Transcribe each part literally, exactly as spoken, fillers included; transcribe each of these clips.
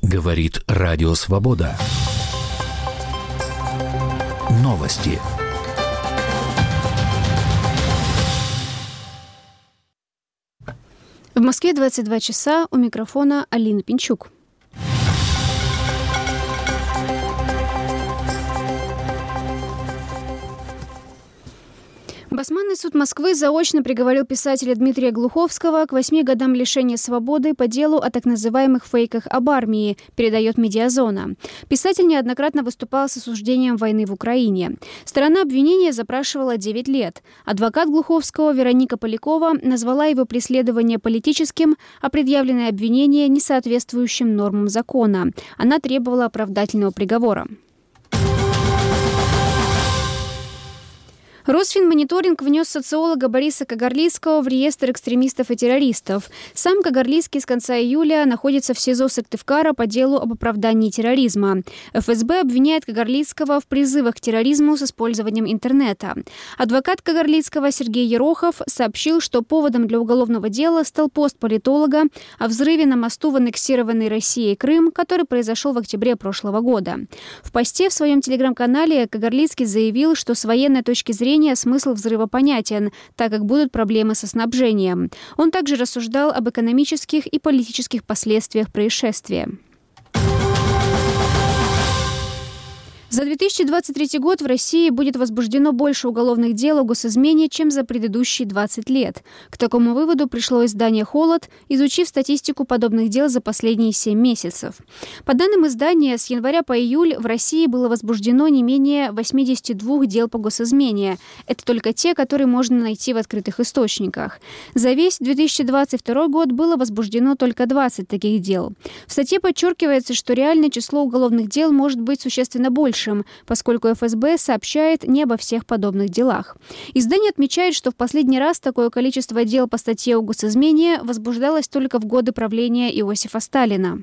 Говорит Радио Свобода. Новости. В Москве двадцать два часа, у микрофона Алина Пинчук. Басманный суд Москвы заочно приговорил писателя Дмитрия Глуховского к восьми годам лишения свободы по делу о так называемых фейках об армии, передает «Медиазона». Писатель неоднократно выступал с осуждением войны в Украине. Сторона обвинения запрашивала девять лет. Адвокат Глуховского Вероника Полякова назвала его преследование политическим, а предъявленное обвинение несоответствующим нормам закона. Она требовала оправдательного приговора. Росфинмониторинг внес социолога Бориса Кагарлицкого в реестр экстремистов и террористов. Сам Кагарлицкий с конца июля находится в СИЗО Сыктывкара по делу об оправдании терроризма. эф эс бэ обвиняет Кагарлицкого в призывах к терроризму с использованием интернета. Адвокат Кагарлицкого Сергей Ерохов сообщил, что поводом для уголовного дела стал пост политолога о взрыве на мосту в аннексированной Россией Крым, который произошел в октябре прошлого года. В посте в своем телеграм-канале Кагарлицкий заявил, что с военной точки зрения смысл взрыва понятен, так как будут проблемы со снабжением. Он также рассуждал об экономических и политических последствиях происшествия. За две тысячи двадцать третий год в России будет возбуждено больше уголовных дел о госизмене, чем за предыдущие двадцать лет. К такому выводу пришло издание «Холод», изучив статистику подобных дел за последние семь месяцев. По данным издания, с января по июль в России было возбуждено не менее восемьдесят два дел по госизмене. Это только те, которые можно найти в открытых источниках. За весь две тысячи двадцать второй год было возбуждено только двадцать таких дел. В статье подчеркивается, что реальное число уголовных дел может быть существенно больше, поскольку эф эс бэ сообщает не обо всех подобных делах. Издание отмечает, что в последний раз такое количество дел по статье о госизмене возбуждалось только в годы правления Иосифа Сталина.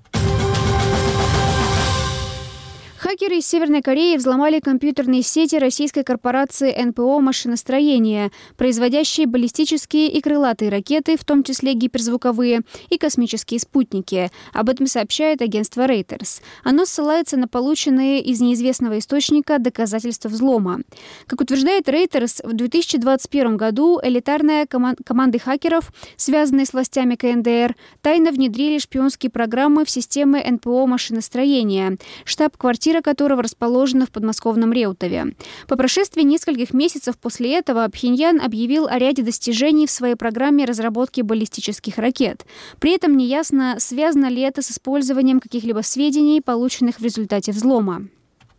Хакеры из Северной Кореи взломали компьютерные сети российской корпорации эн пэ о «Машиностроение», производящей баллистические и крылатые ракеты, в том числе гиперзвуковые, и космические спутники. Об этом сообщает агентство Reuters. Оно ссылается на полученные из неизвестного источника доказательства взлома. Как утверждает Reuters, в две тысячи двадцать первом году элитарная коман- команды хакеров, связанные с властями ка эн дэ эр, тайно внедрили шпионские программы в системы эн пэ о «Машиностроение», штаб-квартира которого расположена в подмосковном Реутове. По прошествии нескольких месяцев после этого Пхеньян объявил о ряде достижений в своей программе разработки баллистических ракет. При этом неясно, связано ли это с использованием каких-либо сведений, полученных в результате взлома.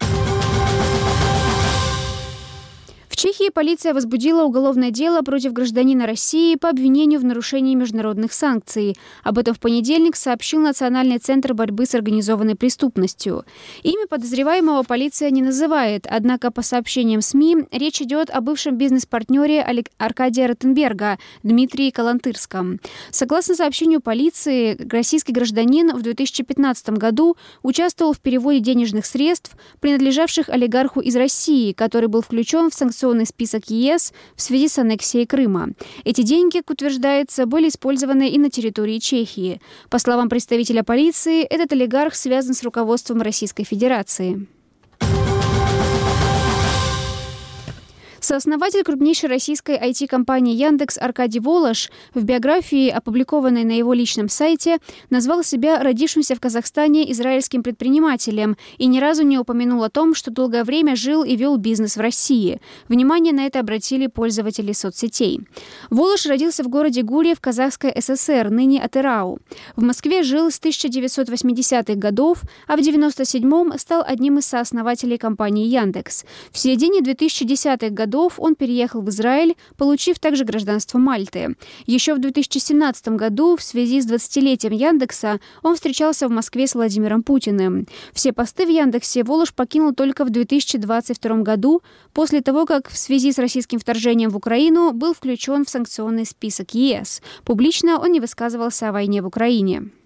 В Чехии полиция возбудила уголовное дело против гражданина России по обвинению в нарушении международных санкций. Об этом в понедельник сообщил Национальный центр борьбы с организованной преступностью. Имя подозреваемого полиция не называет, однако по сообщениям СМИ речь идет о бывшем бизнес-партнере Аркадия Ротенберга Дмитрии Калантырском. Согласно сообщению полиции, российский гражданин в две тысячи пятнадцатом году участвовал в переводе денежных средств, принадлежавших олигарху из России, который был включен в санкционный список е эс в связи с аннексией Крыма. Эти деньги, как утверждается, были использованы и на территории Чехии. По словам представителя полиции, этот олигарх связан с руководством Российской Федерации. Сооснователь крупнейшей российской ай ти-компании «Яндекс» Аркадий Волош в биографии, опубликованной на его личном сайте, назвал себя родившимся в Казахстане израильским предпринимателем и ни разу не упомянул о том, что долгое время жил и вел бизнес в России. Внимание на это обратили пользователи соцсетей. Волош родился в городе Гурьев в Казахской эс эс эр, ныне Атырау. В Москве жил с тысяча девятьсот восьмидесятых годов, а в девяносто седьмом стал одним из сооснователей компании «Яндекс». В середине две тысячи десятых годов он переехал в Израиль, получив также гражданство Мальты. Еще в две тысячи семнадцатом году, в связи с двадцатилетием Яндекса, он встречался в Москве с Владимиром Путиным. Все посты в Яндексе Волош покинул только в две тысячи двадцать втором году, после того, как в связи с российским вторжением в Украину был включен в санкционный список е эс. Публично он не высказывался о войне в Украине.